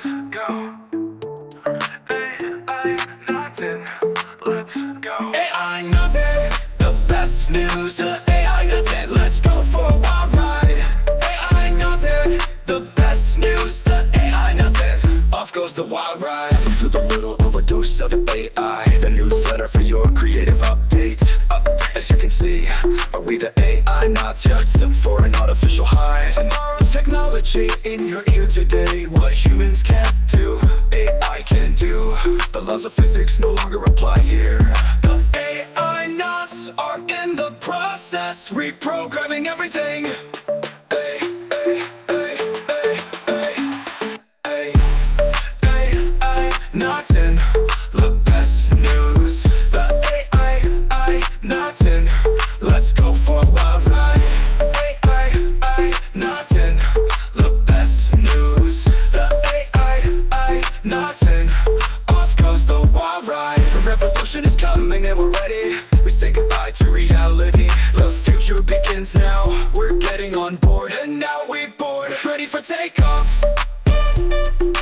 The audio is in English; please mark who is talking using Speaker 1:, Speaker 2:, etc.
Speaker 1: let's go. AI nothing, let's go.
Speaker 2: AI nothing, the best news. The AI nothing, let's go for a wild ride. AI nothing, the best news. The AI nothing, off goes the wild ride. With a little overdose of AI, the newsletter for your creative update. As you can see, are we the AI nuts? Yet for an artificial high. Tomorrow's technology in your ear today. What humans can't do, AI can do. The laws of physics no longer apply here. The AI nuts are in the process, reprogramming everything. AI nothing, the best news. The AI nothing, let's go for a wild ride. AI nothing, the best news. The AI nothing, off goes the wild ride. The revolution is coming and we're ready. We say goodbye to reality. The future begins now. We're getting on board and now we're bored, ready for takeoff.